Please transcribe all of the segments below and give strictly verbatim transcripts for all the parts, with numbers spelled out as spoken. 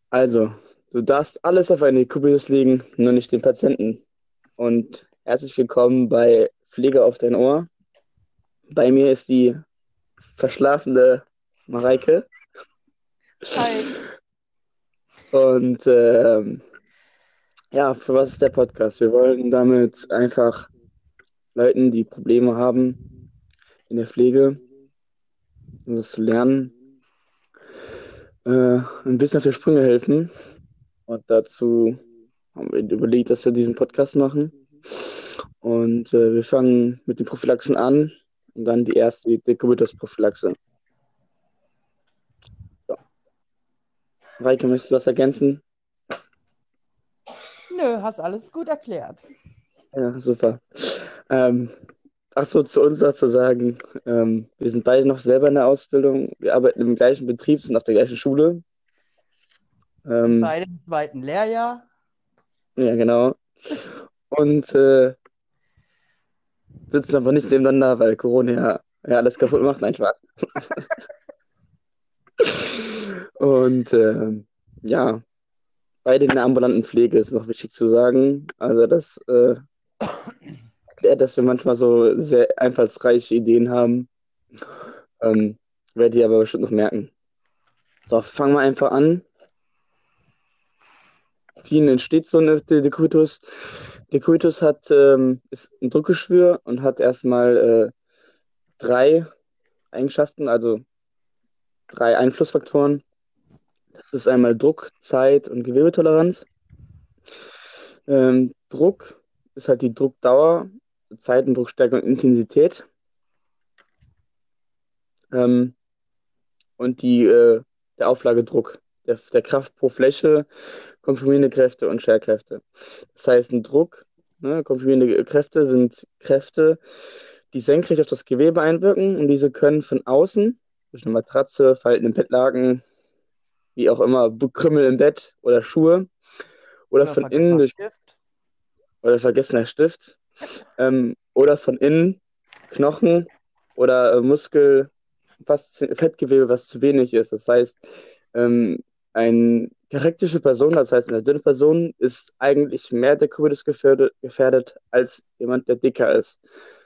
Also, du darfst alles auf eine Kubitus legen, nur nicht den Patienten. Und herzlich willkommen bei Pflege auf dein Ohr. Bei mir ist die verschlafene Mareike. Hi. Und ähm, ja, für was ist der Podcast? Wir wollen damit einfach Leuten, die Probleme haben in der Pflege, um das zu lernen, äh, ein bisschen auf die Sprünge helfen. Und dazu haben wir überlegt, dass wir diesen Podcast machen. Und äh, wir fangen mit den Prophylaxen an und dann die erste, die Decubitus-Prophylaxe. So. Reike, möchtest du was ergänzen? Nö, hast alles gut erklärt. Ja, super. Ähm, ach so, zu uns noch zu sagen, ähm, wir sind beide noch selber in der Ausbildung. Wir arbeiten im gleichen Betrieb, sind auf der gleichen Schule. Sind Ähm, beide im zweiten Lehrjahr. ja, genau. Und äh, sitzen aber nicht nebeneinander, weil Corona ja, ja alles kaputt macht. Nein, Spaß. Und ähm, ja, beide in der ambulanten Pflege ist noch wichtig zu sagen. Also das äh, erklärt, dass wir manchmal so sehr einfallsreiche Ideen haben. Ähm, werdet ihr aber bestimmt noch merken. So, fangen wir einfach an. Vielen entsteht so eine De Decubitus. Decubitus hat, ähm, ist ein Druckgeschwür und hat erstmal äh, drei Eigenschaften, also drei Einflussfaktoren. Das ist einmal Druck, Zeit und Gewebetoleranz. Ähm, Druck ist halt die Druckdauer, Zeit und Druckstärke und Intensität. Ähm, und die, äh, der Auflagedruck, der, der Kraft pro Fläche, komprimierende Kräfte und Scherkräfte. Das heißt, ein Druck, ne, komprimierende Kräfte sind Kräfte, die senkrecht auf das Gewebe einwirken und diese können von außen, durch eine Matratze, Falten im Bettlaken, wie auch immer, Krümmel im Bett oder Schuhe oder Oder von innen vergessener durch Stift. oder vergessener Stift ähm, oder von innen Knochen oder äh, Muskel, was, Fettgewebe, was zu wenig ist. Das heißt, ähm, eine charakteristische Person, das heißt eine dünne Person, ist eigentlich mehr der Covid gefährdet, gefährdet als jemand, der dicker ist,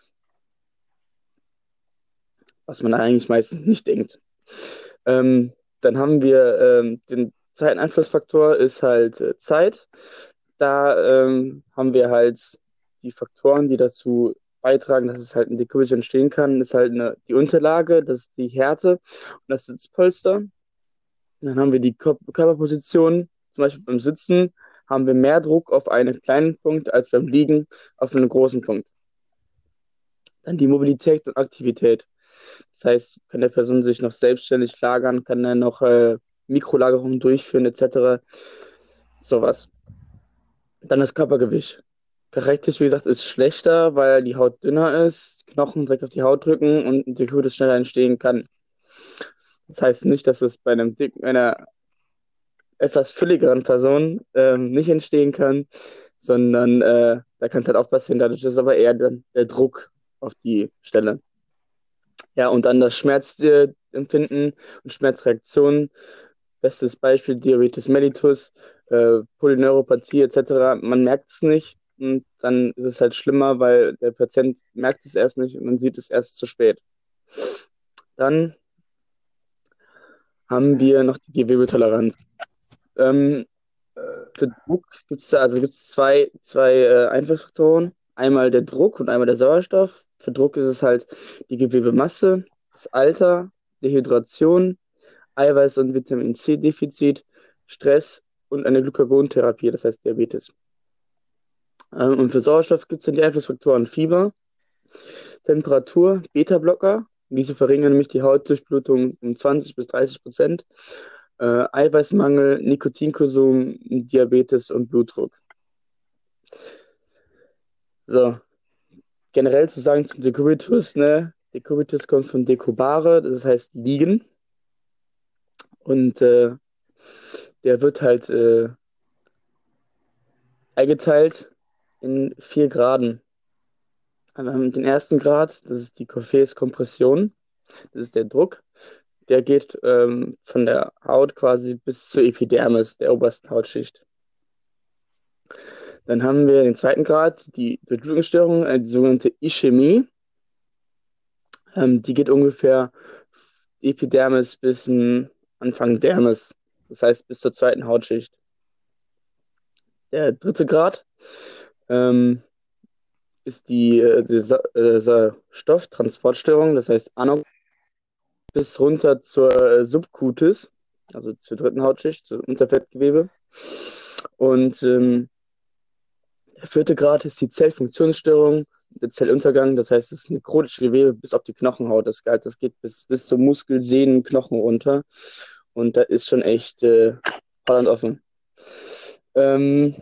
was man eigentlich meistens nicht denkt. Ähm, dann haben wir ähm, den zweiten Einflussfaktor ist halt äh, Zeit. Da ähm, haben wir halt die Faktoren, die dazu beitragen, dass es halt ein Decoupage entstehen kann, ist halt eine, die Unterlage, das ist die Härte und das Sitzpolster. Dann haben wir die Kör- Körperposition, zum Beispiel beim Sitzen haben wir mehr Druck auf einen kleinen Punkt als beim Liegen auf einen großen Punkt. Dann die Mobilität und Aktivität. Das heißt, kann der Person sich noch selbstständig lagern, kann er noch äh, Mikrolagerungen durchführen, et cetera. Sowas. Dann das Körpergewicht. Charakteristisch, wie gesagt, ist schlechter, weil die Haut dünner ist, Knochen direkt auf die Haut drücken und ein Dekoitus schneller entstehen kann. Das heißt nicht, dass es bei einem dick, einer etwas fülligeren Person ähm, nicht entstehen kann, sondern äh, da kann es halt auch passieren. Dadurch ist aber eher dann der Druck auf die Stelle. Ja, und dann das Schmerzempfinden und Schmerzreaktionen. Bestes Beispiel Diabetes mellitus, äh, Polyneuropathie et cetera. Man merkt es nicht und dann ist es halt schlimmer, weil der Patient merkt es erst nicht und man sieht es erst zu spät. Dann haben wir noch die Gewebetoleranz. Ähm, für Druck gibt es also gibt's zwei, zwei äh, Einflussfaktoren. Einmal der Druck und einmal der Sauerstoff. Für Druck ist es halt die Gewebemasse, das Alter, Dehydration, Eiweiß- und Vitamin C-Defizit, Stress und eine Glucagontherapie, das heißt Diabetes. Ähm, und für Sauerstoff gibt es dann die Einflussfaktoren Fieber, Temperatur, Beta-Blocker. Diese verringern nämlich die Hautdurchblutung um zwanzig bis dreißig Prozent. Äh, Eiweißmangel, Nikotinkonsum, Diabetes und Blutdruck. So, generell zu sagen zum Decubitus, ne? Decubitus kommt von decubare, das heißt liegen. Und äh, der wird halt äh, eingeteilt in vier Graden. Wir haben den ersten Grad, das ist die Gefäßkompression, das ist der Druck. der geht ähm, von der Haut quasi bis zur Epidermis, der obersten Hautschicht. Dann haben wir den zweiten Grad, die Durchblutungsstörung, äh, die sogenannte Ischämie. Ähm, die geht ungefähr Epidermis bis ähm, Anfang Dermis, das heißt bis zur zweiten Hautschicht. Der dritte Grad ähm, ist die, äh, die Sa äh, Sauerstofftransportstörung, das heißt Anok bis runter zur äh, Subcutis, also zur dritten Hautschicht, zum Unterfettgewebe. Und ähm, der vierte Grad ist die Zellfunktionsstörung, der Zelluntergang, das heißt, das nekrotische Gewebe bis auf die Knochenhaut. Das, das geht bis, bis zum Muskel, Sehnen, Knochen runter. Und da ist schon echt äh, Holland offen. Ähm,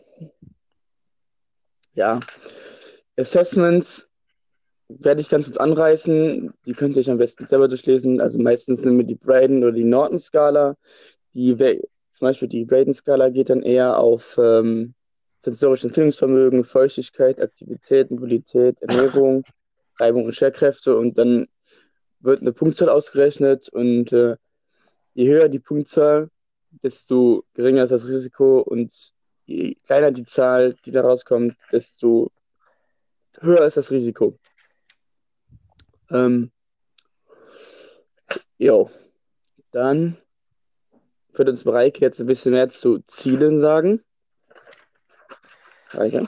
ja, Assessments werde ich ganz kurz anreißen. Die könnt ihr euch am besten selber durchlesen. Also meistens nehmen wir die Braden- oder die Norton-Skala. Die, zum Beispiel die Braden-Skala geht dann eher auf ähm, sensorisches Empfindungsvermögen, Feuchtigkeit, Aktivität, Mobilität, Ernährung, Reibung und Scherkräfte. Und dann wird eine Punktzahl ausgerechnet. Und äh, je höher die Punktzahl, desto geringer ist das Risiko. Und je kleiner die Zahl, die da rauskommt, desto höher ist das Risiko. Ähm, jo, dann wird uns Mareike jetzt ein bisschen mehr zu Zielen sagen. Mareike?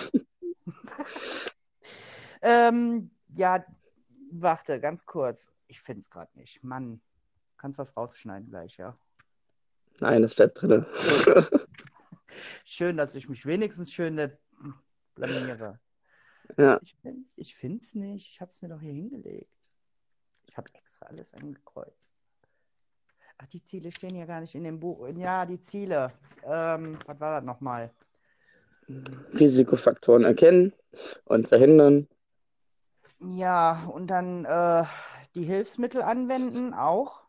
Ähm, ja, warte, ganz kurz. Ich finde es gerade nicht. Mann, kannst du das rausschneiden gleich, ja? Nein, das bleibt drin. Schön, dass ich mich wenigstens schön nicht blamiere. Ja. Ich, bin, ich finde es nicht. Ich habe es mir doch hier hingelegt. Ich habe extra alles angekreuzt. Ach, die Ziele stehen ja gar nicht in dem Buch. Ja, die Ziele. Ähm, was war das nochmal? Risikofaktoren erkennen und verhindern. Ja, und dann äh, die Hilfsmittel anwenden auch.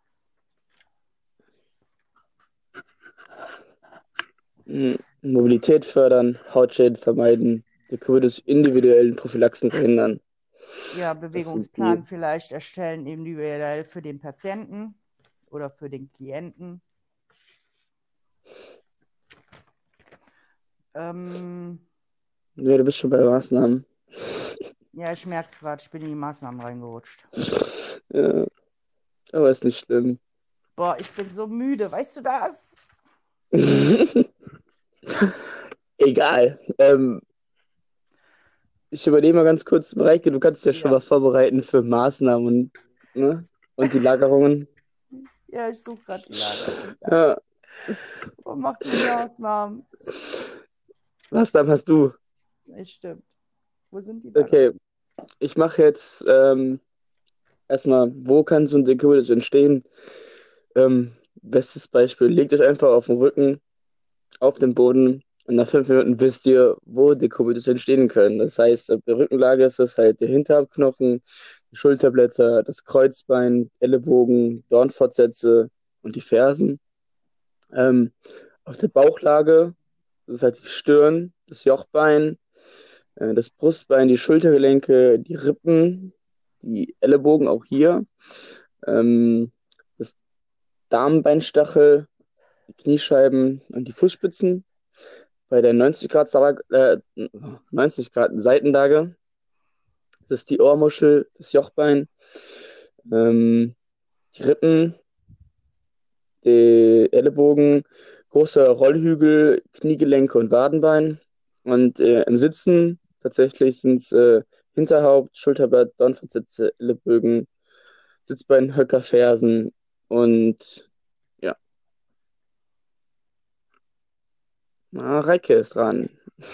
Mobilität fördern, Hautschäden vermeiden, die Covid individuellen Prophylaxen verhindern. Ja, Das sind Bewegungsplan die, vielleicht erstellen, individuell für den Patienten oder für den Klienten. Ähm, ja, du bist schon bei Maßnahmen. ja, ich merke es gerade, ich bin in die Maßnahmen reingerutscht. Ja, aber ist nicht schlimm. Boah, ich bin so müde, weißt du das? Egal. Ähm, ich übernehme mal ganz kurz, Mareike, du kannst ja schon Ja. was vorbereiten für Maßnahmen und, ne? Und die Lagerungen. Ja, ich suche gerade die Lagerung. Ja. Oh, mach du Maßnahmen. Maßnahmen hast du. Das stimmt. Wo sind die Okay, Lagerungen? ich mache jetzt ähm, erstmal, wo kann so ein Decoder entstehen? Ähm, bestes Beispiel, legt euch einfach auf den Rücken, auf den Boden und nach fünf Minuten wisst ihr, wo Decoder entstehen können. Das heißt, auf der Rückenlage ist das halt der Hinterknochen, die Schulterblätter, das Kreuzbein, Ellenbogen, Dornfortsätze und die Fersen. Ähm, auf der Bauchlage, das ist halt die Stirn, das Jochbein, äh, das Brustbein, die Schultergelenke, die Rippen, die Ellenbogen auch hier, ähm, das Darmbeinstachel, die Kniescheiben und die Fußspitzen. Bei der neunzig Grad, Sauer, äh, neunzig Grad Seitenlage, das ist die Ohrmuschel, das Jochbein, ähm, die Rippen, die Ellenbogen, großer Rollhügel, Kniegelenke und Wadenbein. Und äh, im Sitzen tatsächlich sind es äh, Hinterhaupt, Schulterblatt, Dornfortsätze, Ellenbögen, Sitzbein, Höcker, Fersen und ja, na, Reike ist dran.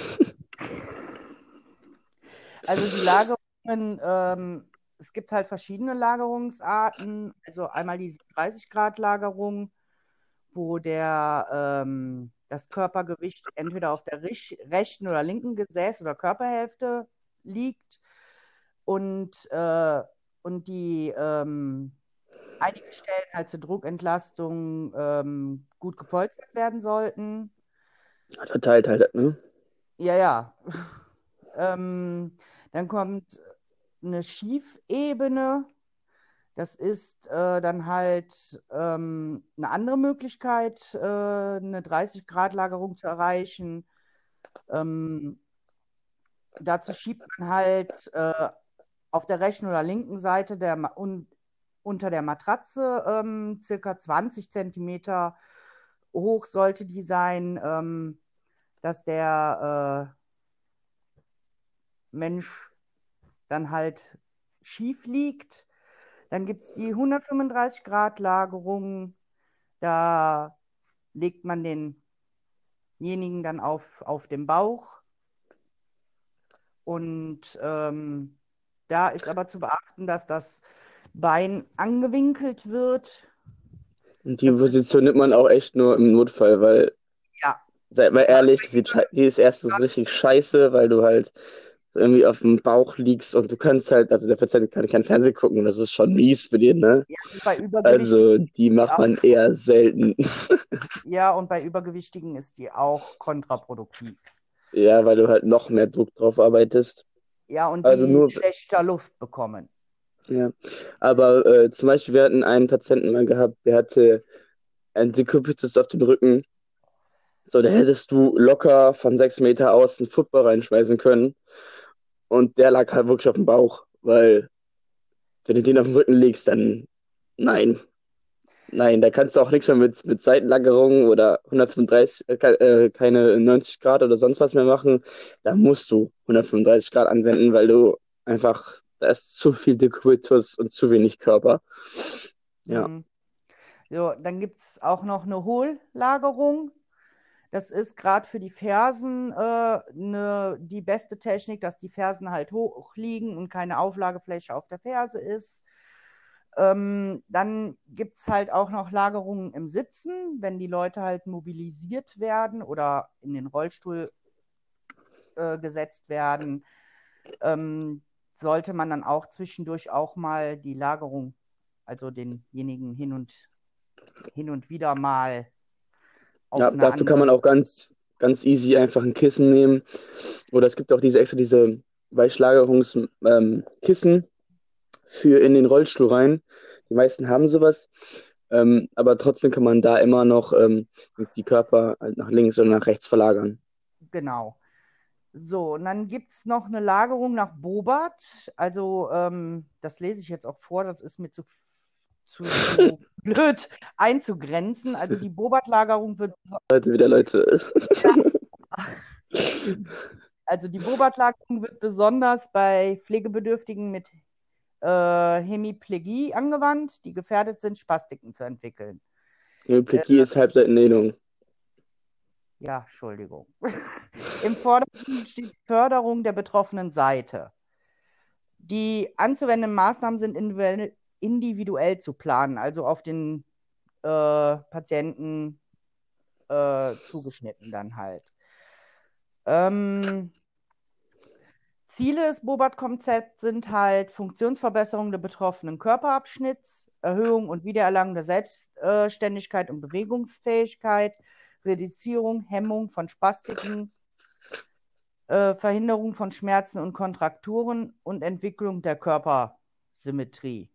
Also die Lagerungen, ähm, es gibt halt verschiedene Lagerungsarten. Also einmal die dreißig Grad Lagerung, wo der, ähm, das Körpergewicht entweder auf der rech- rechten oder linken Gesäß- oder Körperhälfte liegt und, äh, und die ähm, einige Stellen halt zur Druckentlastung ähm, gut gepolstert werden sollten. Verteilt halt, ne? Ja, ja. ähm, Dann kommt eine Schiefebene. Das ist äh, dann halt ähm, eine andere Möglichkeit, äh, eine dreißig Grad Lagerung zu erreichen. Ähm, dazu schiebt man halt äh, auf der rechten oder linken Seite der, Ma- un, unter der Matratze ähm, circa zwanzig Zentimeter hoch sollte die sein, ähm, dass der äh, Mensch dann halt schief liegt. Dann gibt es die hundertfünfunddreißig Grad Lagerung. Da legt man denjenigen dann auf, auf den Bauch. Und ähm, da ist aber zu beachten, dass das Bein angewinkelt wird. Und die Das ist, Position nimmt man auch echt nur im Notfall, weil, ja, seid mal vor ehrlich, die, sieht, schei- die ist erstens richtig scheiße, weil du halt so irgendwie auf dem Bauch liegst und du kannst halt, also der Patient kann kein Fernsehen gucken, das ist schon mies für den, ne? ja, bei Übergewichtigen, Also die macht man eher selten. ja, und bei Übergewichtigen ist die auch kontraproduktiv. Ja, weil du halt noch mehr Druck drauf arbeitest. Ja, und Also die nur, schlechter Luft bekommen. ja. Aber äh, zum Beispiel, wir hatten einen Patienten mal gehabt, der hatte einen Dekubitus auf dem Rücken. So, da hättest du locker von sechs Meter aus einen Football reinschmeißen können. Und der lag halt wirklich auf dem Bauch, weil wenn du den auf den Rücken legst, dann nein. Nein, da kannst du auch nichts mehr mit, mit Seitenlagerung oder hundertfünfunddreißig, äh, ke- äh, keine neunzig Grad oder sonst was mehr machen. Da musst du hundertfünfunddreißig Grad anwenden, weil du einfach, da ist zu viel Dekubitus und zu wenig Körper. Ja, Mhm. So, dann gibt es auch noch eine Hohllagerung. Das ist gerade für die Fersen äh, ne, die beste Technik, dass die Fersen halt hoch liegen und keine Auflagefläche auf der Ferse ist. Ähm, dann gibt es halt auch noch Lagerungen im Sitzen, wenn die Leute halt mobilisiert werden oder in den Rollstuhl äh, gesetzt werden. Ähm, sollte man dann auch zwischendurch auch mal die Lagerung, also denjenigen hin und, hin und wieder mal ja, auf eine dafür kann andere. man auch ganz, ganz easy einfach ein Kissen nehmen. Oder es gibt auch diese extra diese Weichslagerungskissen ähm, Kissen für in den Rollstuhl rein. Die meisten haben sowas. Ähm, aber trotzdem kann man da immer noch ähm, die Körper halt nach links oder nach rechts verlagern. Genau. So, und dann gibt es noch eine Lagerung nach Bobat. Also, ähm, das lese ich jetzt auch vor, das ist mir zu, zu, zu blöd einzugrenzen. Also, die Bobat-Lagerung wird, Heute wieder Leute. also die Bobat-Lagerung wird besonders bei Pflegebedürftigen mit äh, Hemiplegie angewandt, die gefährdet sind, Spastiken zu entwickeln. Äh, Hemiplegie ist Halbseitenlähmung. ja, Entschuldigung. Im Vordergrund steht die Förderung der betroffenen Seite. Die anzuwendenden Maßnahmen sind individuell, individuell zu planen, also auf den äh, Patienten äh, zugeschnitten dann halt. Ähm, Ziele des Bobat-Konzepts sind halt Funktionsverbesserung des betroffenen Körperabschnitts, Erhöhung und Wiedererlangung der Selbstständigkeit und Bewegungsfähigkeit, Reduzierung, Hemmung von Spastiken, äh, Verhinderung von Schmerzen und Kontrakturen und Entwicklung der Körpersymmetrie.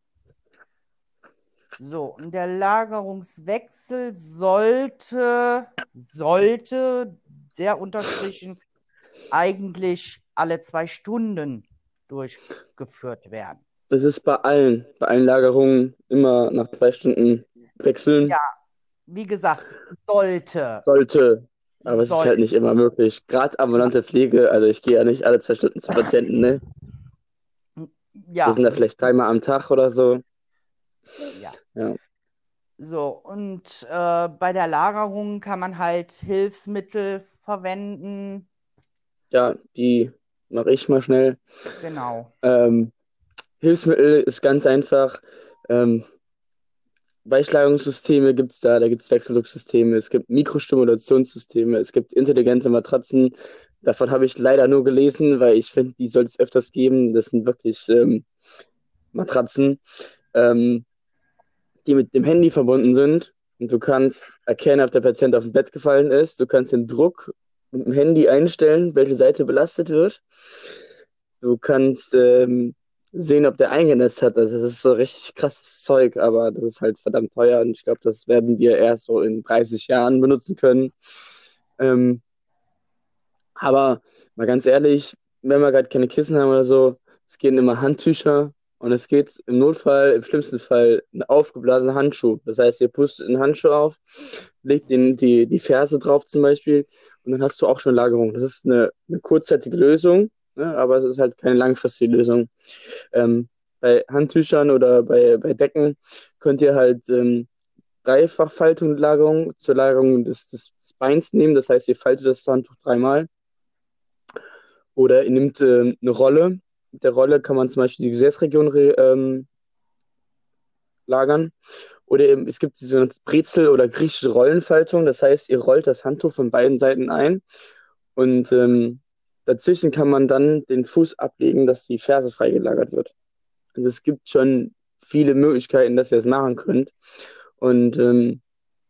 So, und der Lagerungswechsel sollte, sollte, sehr unterstrichen, eigentlich alle zwei Stunden durchgeführt werden. Das ist bei allen, bei allen Lagerungen immer nach zwei Stunden wechseln. Ja, wie gesagt, sollte. Sollte, aber es ist halt Sollte. nicht immer möglich. Gerade ambulante Pflege, also ich gehe ja nicht alle zwei Stunden zu Patienten, ne? Wir Ja, sind da vielleicht dreimal am Tag oder so. ja. Ja, So, und äh, bei der Lagerung kann man halt Hilfsmittel verwenden. ja, die mache ich mal schnell. Genau. Ähm, Hilfsmittel ist ganz einfach. Ähm, Weichslagerungssysteme gibt es da, da gibt es Wechseldrucksysteme, es gibt Mikrostimulationssysteme, es gibt intelligente Matratzen. Davon habe ich leider nur gelesen, weil ich finde, die soll es öfters geben. Das sind wirklich ähm, Matratzen, ähm, die mit dem Handy verbunden sind. Und du kannst erkennen, ob der Patient auf dem Bett gefallen ist. Du kannst den Druck mit dem Handy einstellen, welche Seite belastet wird. Du kannst ähm, sehen, ob der eingenässt hat. Also das ist so richtig krasses Zeug, aber das ist halt verdammt teuer und ich glaube, das werden wir erst so in dreißig Jahren benutzen können. Ähm, aber mal ganz ehrlich, wenn wir gerade keine Kissen haben oder so, es gehen immer Handtücher und es geht im Notfall, im schlimmsten Fall, ein aufgeblasener Handschuh. Das heißt, ihr pustet einen Handschuh auf, legt den, die, die Ferse drauf zum Beispiel und dann hast du auch schon Lagerung. Das ist eine, eine kurzzeitige Lösung, ne, aber es ist halt keine langfristige Lösung. Ähm, bei Handtüchern oder bei, bei Decken könnt ihr halt ähm, Dreifachfaltung-Lagerung zur Lagerung des, des, des Beins nehmen. Das heißt, ihr faltet das Handtuch dreimal. Oder ihr nehmt ähm, eine Rolle. Mit der Rolle kann man zum Beispiel die Gesäßregion re, ähm, lagern. Oder eben, es gibt diese Brezel- oder griechische Rollenfaltung. Das heißt, ihr rollt das Handtuch von beiden Seiten ein und ähm, dazwischen kann man dann den Fuß ablegen, dass die Ferse freigelagert wird. Also es gibt schon viele Möglichkeiten, dass ihr das machen könnt. Und ähm,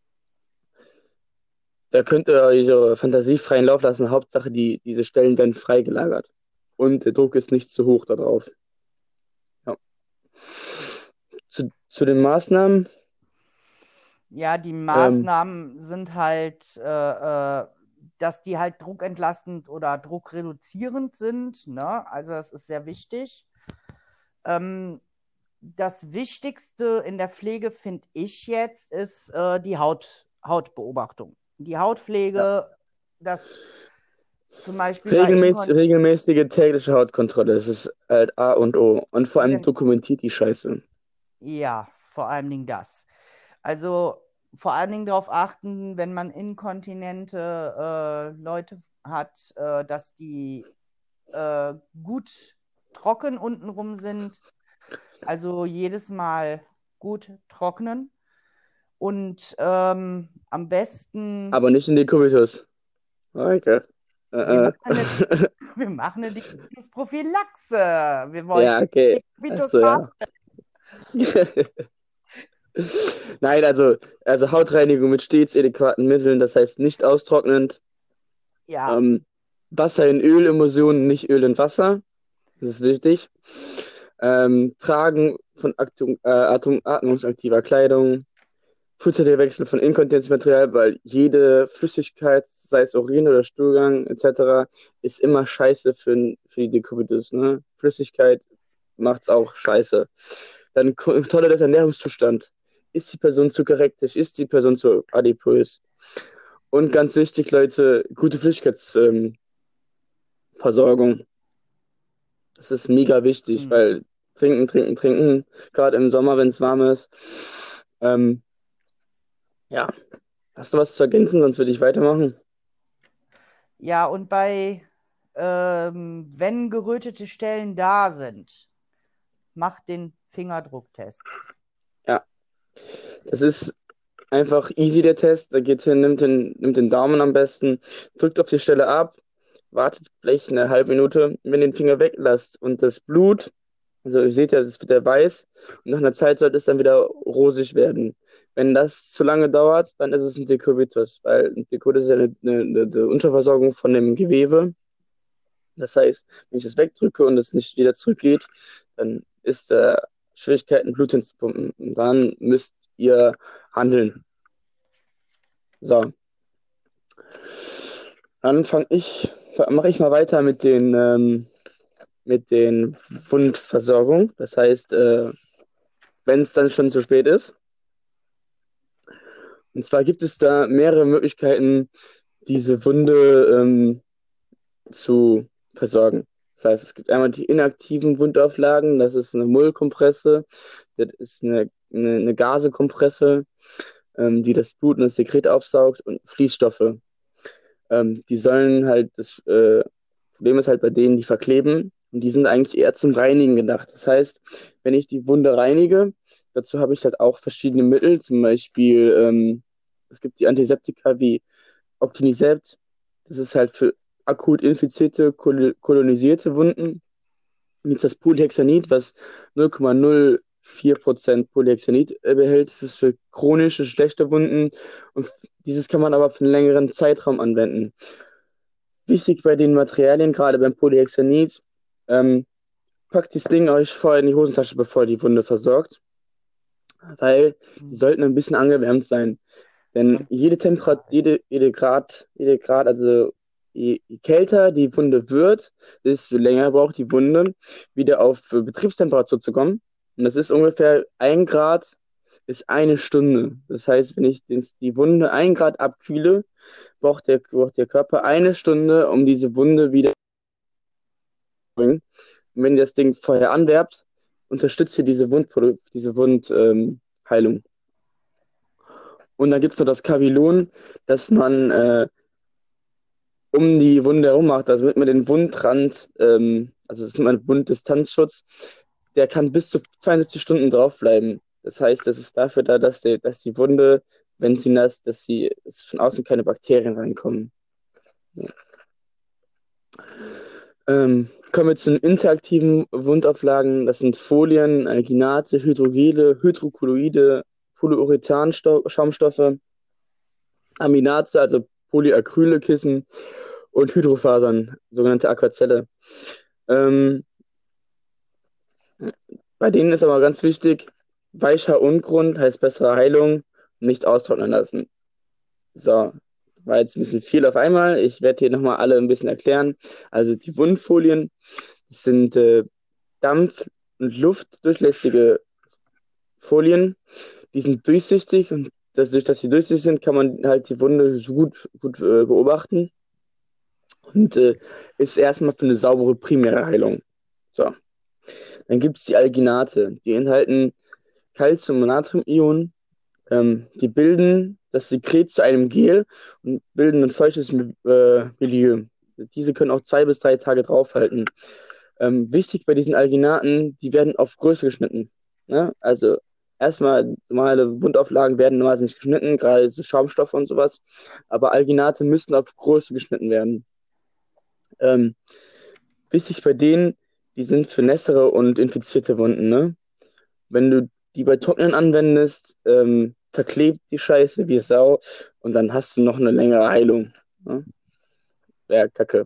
da könnt ihr eure Fantasie freien Lauf lassen. Hauptsache, die, diese Stellen werden freigelagert. Und der Druck ist nicht zu hoch darauf. Ja. Zu, zu den Maßnahmen. Ja, die Ähm, Maßnahmen sind halt, äh, äh, dass die halt druckentlastend oder druckreduzierend sind, ne? Also das ist sehr wichtig. Ähm, Das Wichtigste in der Pflege, finde ich jetzt, ist äh, die Haut, Hautbeobachtung. Die ja. Hautpflege, das zum Beispiel bei Regelmäßig, Inkon regelmäßige tägliche Hautkontrolle. Das ist halt A und O. Und vor allem dokumentiert die Scheiße. ja, vor allen Dingen das. Also vor allen Dingen darauf achten, wenn man inkontinente äh, Leute hat, äh, dass die äh, gut trocken untenrum sind. Also jedes Mal gut trocknen und ähm, am besten, Aber nicht in die Kubitus. Okay. wir Äh, machen eine, äh. wir machen eine Dekubitus-Prophylaxe. Wir wollen Ja, okay. Dekubitus Achso, haben. ja. Nein, also, also Hautreinigung mit stets adäquaten Mitteln, das heißt nicht austrocknend. Ja, Ähm, Wasser in Ölemulsionen, nicht Öl in Wasser. Das ist wichtig. Ähm, Tragen von Aktum, äh, Atem, atmungsaktiver Kleidung. Frühzeitiger Wechsel von Inkontinenzmaterial, weil jede Flüssigkeit, sei es Urin oder Stuhlgang et cetera, ist immer scheiße für, für die Dekubitus. Ne? Flüssigkeit macht's auch scheiße. Dann Kontrolle des Ernährungszustand. Ist die Person zuckerrektisch? Ist die Person zu adipös? Und ganz wichtig, Leute, gute Flüssigkeitsversorgung. Ähm, Das ist mega wichtig, hm. weil trinken, trinken, trinken, gerade im Sommer, wenn es warm ist. Ähm, ja, hast du was zu ergänzen, sonst würde ich weitermachen. Ja, und bei, ähm, wenn gerötete Stellen da sind, macht den Fingerdrucktest. Ja, das ist einfach easy, der Test. Da geht hin, nimmt den, nimmt den Daumen am besten, drückt auf die Stelle ab, wartet vielleicht eine halbe Minute. Wenn ihr den Finger weglasst und das Blut, also ihr seht ja, das wird ja weiß und nach einer Zeit sollte es dann wieder rosig werden. Wenn das zu lange dauert, dann ist es ein Dekubitus, weil ein Dekubitus ist ja eine, eine, eine Unterversorgung von dem Gewebe. Das heißt, wenn ich das wegdrücke und es nicht wieder zurückgeht, dann ist äh, Schwierigkeiten, Blut hinzupumpen. Und dann müsst ihr handeln. So, dann fange ich, mache ich mal weiter mit den, ähm, mit den Wundversorgung. Das heißt, äh, wenn es dann schon zu spät ist. Und zwar gibt es da mehrere Möglichkeiten, diese Wunde ähm, zu versorgen. Das heißt, es gibt einmal die inaktiven Wundauflagen, das ist eine Mullkompresse, das ist eine, eine, eine Gasekompresse, ähm, die das Blut und das Sekret aufsaugt und Fließstoffe. Ähm, die sollen halt, das äh, Problem ist halt bei denen, die verkleben und die sind eigentlich eher zum Reinigen gedacht. Das heißt, wenn ich die Wunde reinige, dazu habe ich halt auch verschiedene Mittel, zum Beispiel, ähm, es gibt die Antiseptika wie Octinisept, das ist halt für akut infizierte, kol kolonisierte Wunden. Und jetzt das Polyhexanid, was null Komma null vier Prozent Polyhexanid äh, behält. Das ist für chronische, schlechte Wunden. Und dieses kann man aber für einen längeren Zeitraum anwenden. Wichtig bei den Materialien, gerade beim Polyhexanid, ähm, packt das Ding euch vorher in die Hosentasche, bevor ihr die Wunde versorgt, weil die sollten ein bisschen angewärmt sein. Denn jede Temperatur, jede, jede Grad, jede Grad, also je, je kälter die Wunde wird, desto länger braucht die Wunde, wieder auf äh, Betriebstemperatur zu kommen. Und das ist ungefähr ein Grad ist eine Stunde. Das heißt, wenn ich den, die Wunde ein Grad abkühle, braucht der, braucht der Körper eine Stunde, um diese Wunde wieder zu bringen. Und wenn ihr das Ding vorher anwärmt, unterstützt ihr diese Wundprodu diese Wundheilung. Ähm, Und dann gibt es noch das Kavilon, dass man äh, um die Wunde herum macht, also damit man den Wundrand, ähm, also das ist ein Wunddistanzschutz, der kann bis zu zweiundsiebzig Stunden draufbleiben. Das heißt, das ist dafür da, dass, die, dass die Wunde, wenn sie nass, dass sie dass von außen keine Bakterien reinkommen. Ja. Ähm, kommen wir zu den interaktiven Wundauflagen. Das sind Folien, Alginate, Hydrogele, Hydrokolloide, Polyurethan-Schaumstoffe, Aminate, also Polyacrylkissen und Hydrofasern, sogenannte Aquazelle. Ähm, bei denen ist aber ganz wichtig, weicher Untergrund heißt bessere Heilung, nicht austrocknen lassen. So, war jetzt ein bisschen viel auf einmal. Ich werde hier nochmal alle ein bisschen erklären. Also die Wundfolien, das sind äh, dampf- und luftdurchlässige Folien. Die sind durchsichtig und dadurch, dass sie durchsichtig sind, kann man halt die Wunde so gut, gut äh, beobachten und äh, ist erstmal für eine saubere primäre Heilung. So. Dann gibt es die Alginate. Die enthalten Calcium- und Natrium-Ionen. Ähm, die bilden das Sekret zu einem Gel und bilden ein feuchtes äh, Milieu. Diese können auch zwei bis drei Tage draufhalten. Ähm, wichtig bei diesen Alginaten, die werden auf Größe geschnitten. Ne? Also erstmal, normale Wundauflagen werden normalerweise nicht geschnitten, gerade so Schaumstoffe und sowas. Aber Alginate müssen auf Größe geschnitten werden. Ähm, wichtig bei denen, die sind für nässere und infizierte Wunden. Ne? Wenn du die bei Trocknen anwendest, ähm, verklebt die Scheiße wie Sau und dann hast du noch eine längere Heilung. Ne? Wäre kacke.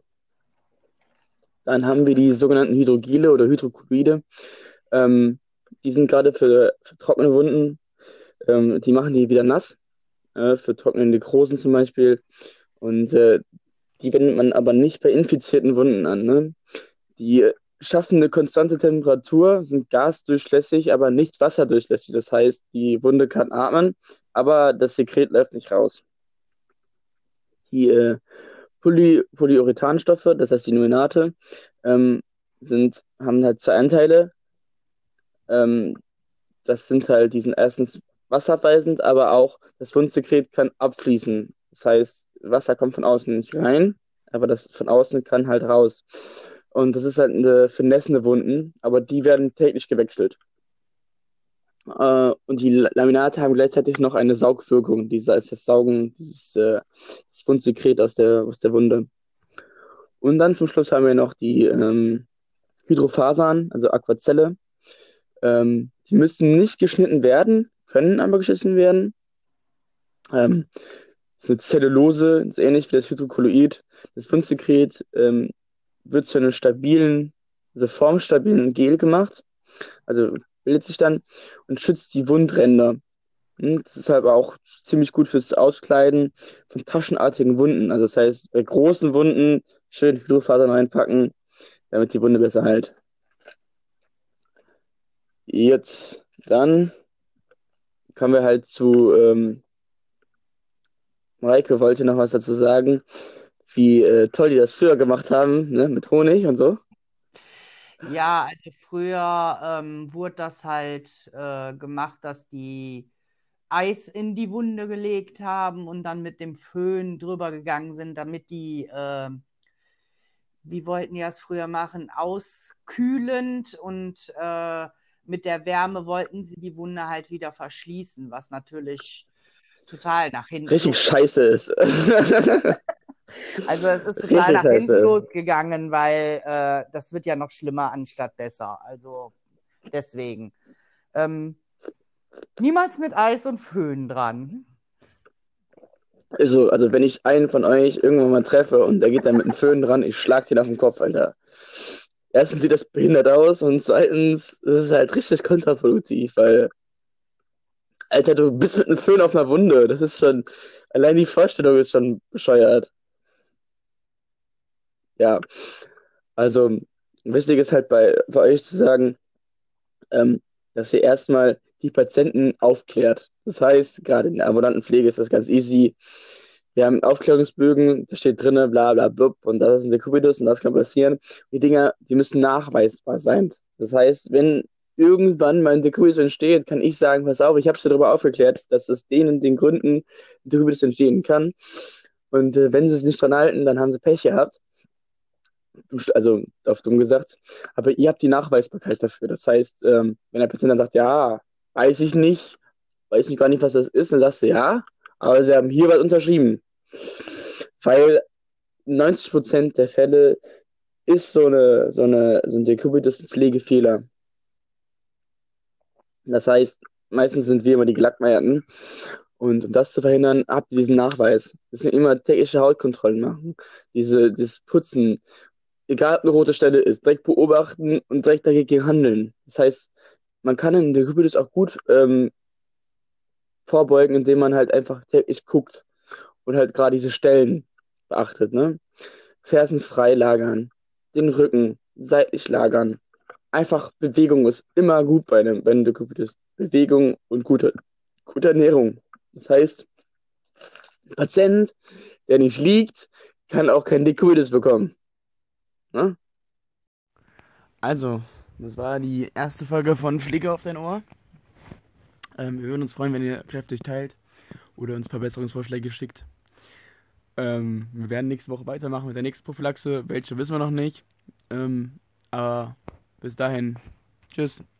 Dann haben wir die sogenannten Hydrogele oder Hydrokolloide. Ähm, die sind gerade für, für trockene Wunden, ähm, die machen die wieder nass, äh, für trockene Nekrosen zum Beispiel. Und äh, die wendet man aber nicht bei infizierten Wunden an. Ne? Die schaffen eine konstante Temperatur, sind gasdurchlässig, aber nicht wasserdurchlässig. Das heißt, die Wunde kann atmen, aber das Sekret läuft nicht raus. Die äh, Poly Polyurethanstoffe, das heißt die Nominate, ähm, sind, haben halt zwei Anteile. Ähm, das sind halt, die sind erstens wasserabweisend, aber auch das Wundsekret kann abfließen. Das heißt, Wasser kommt von außen nicht rein, aber das von außen kann halt raus. Und das ist halt eine, für nässende Wunden, aber die werden täglich gewechselt. Äh, und die Laminate haben gleichzeitig noch eine Saugwirkung. Dieser ist das Saugen, dieses äh, das Wundsekret aus der, aus der Wunde. Und dann zum Schluss haben wir noch die ähm, Hydrofasern, also Aquazelle. Ähm, die müssen nicht geschnitten werden, können aber geschnitten werden. Ähm, das ist eine Zellulose, ist ähnlich wie das Hydrokolloid. Das Wundsekret ähm, wird zu einem stabilen, also formstabilen Gel gemacht. Also bildet sich dann und schützt die Wundränder. Hm, Das ist halt auch ziemlich gut fürs Auskleiden von taschenartigen Wunden. Also das heißt, bei großen Wunden schön Hydrofasern reinpacken, damit die Wunde besser heilt. Jetzt, dann kommen wir halt zu ähm, Mareike wollte noch was dazu sagen, wie äh, toll die das früher gemacht haben, ne, mit Honig und so. Ja, also früher ähm, wurde das halt äh, gemacht, dass die Eis in die Wunde gelegt haben und dann mit dem Föhn drüber gegangen sind, damit die, äh, wie wollten die das früher machen, auskühlend und äh, mit der Wärme wollten sie die Wunde halt wieder verschließen, was natürlich total nach hinten Richtig los. scheiße ist. Also es ist total Richtig nach hinten scheiße ist. losgegangen, weil äh, das wird ja noch schlimmer anstatt besser. Also deswegen. Ähm, niemals mit Eis und Föhn dran. Also, also wenn ich einen von euch irgendwann mal treffe und der geht dann mit einem Föhn dran, ich schlag den auf den Kopf, Alter. erstens sieht das behindert aus und zweitens ist es halt richtig kontraproduktiv, weil, Alter, du bist mit einem Föhn auf einer Wunde. Das ist schon, allein die Vorstellung ist schon bescheuert. Ja, also wichtig ist halt bei, bei euch zu sagen, ähm, dass ihr erstmal die Patienten aufklärt. Das heißt, gerade in der ambulanten Pflege ist das ganz easy. Wir haben Aufklärungsbögen, da steht drinne, bla bla blub, und das ist ein Dekubitus und das kann passieren. Die Dinger, die müssen nachweisbar sein. Das heißt, wenn irgendwann mal ein Dekubitus entsteht, kann ich sagen, pass auf, ich habe es dir darüber aufgeklärt, dass es denen den Gründen ein Dekubitus entstehen kann. Und äh, wenn sie es nicht dran halten, dann haben sie Pech gehabt, also auf dumm gesagt, aber ihr habt die Nachweisbarkeit dafür. Das heißt, ähm, wenn der Patient dann sagt, ja, weiß ich nicht, weiß ich gar nicht, was das ist, dann sagst du ja, aber sie haben hier was unterschrieben. Weil neunzig Prozent der Fälle ist so eine, so eine, so ein Dekubitus ein Pflegefehler. Das heißt, meistens sind wir immer die Gelackmeierten. Und um das zu verhindern, habt ihr diesen Nachweis. Wir müssen immer tägliche Hautkontrollen machen. Diese, dieses Putzen, egal ob eine rote Stelle ist, direkt beobachten und direkt dagegen handeln. Das heißt, man kann in der Hypothese auch gut ähm, vorbeugen, indem man halt einfach täglich guckt und halt gerade diese Stellen beachtet, ne? Fersen frei lagern, den Rücken seitlich lagern. Einfach Bewegung ist immer gut bei einem, bei einem Dekubitus. Bewegung und gute, gute Ernährung. Das heißt, ein Patient, der nicht liegt, kann auch kein Dekubitus bekommen. Ne? Also, das war die erste Folge von Pflege auf dein Ohr. Ähm, wir würden uns freuen, wenn ihr kräftig teilt oder uns Verbesserungsvorschläge schickt. Ähm, wir werden nächste Woche weitermachen mit der nächsten Prophylaxe. Welche wissen wir noch nicht. Ähm, aber bis dahin, tschüss.